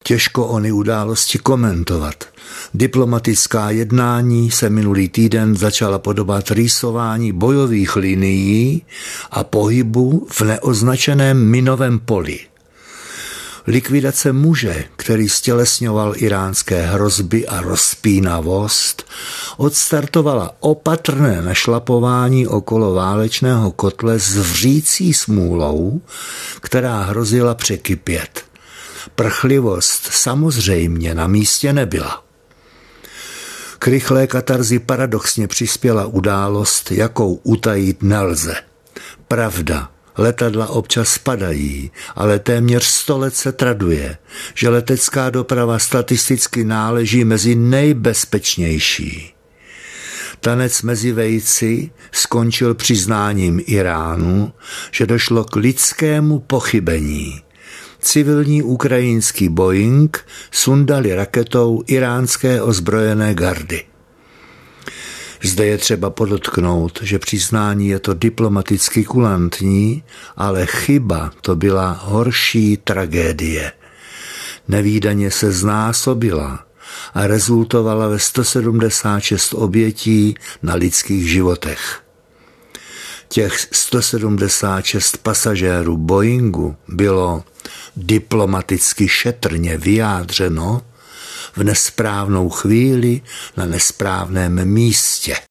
Těžko ony události komentovat. Diplomatická jednání se minulý týden začala podobat rýsování bojových linií a pohybu v neoznačeném minovém poli. Likvidace muže, který stělesňoval iránské hrozby a rozpínavost, odstartovala opatrné našlapování okolo válečného kotle s vřící smůlou, která hrozila překypět. Prchlivost samozřejmě na místě nebyla. K rychlé katarzi paradoxně přispěla událost, jakou utajit nelze. Pravda, letadla občas padají, ale téměř 100 let se traduje, že letecká doprava statisticky náleží mezi nejbezpečnější. Tanec mezi vejci skončil přiznáním Iránu, že došlo k lidskému pochybení. Civilní ukrajinský Boeing sundali raketou iránské ozbrojené gardy. Zde je třeba podotknout, že přiznání je to diplomaticky kulantní, ale chyba to byla horší tragédie. Nevídaně se znásobila a rezultovala ve 176 obětí na lidských životech. Těch 176 pasažérů Boeingu bylo diplomaticky šetrně vyjádřeno v nesprávnou chvíli na nesprávném místě.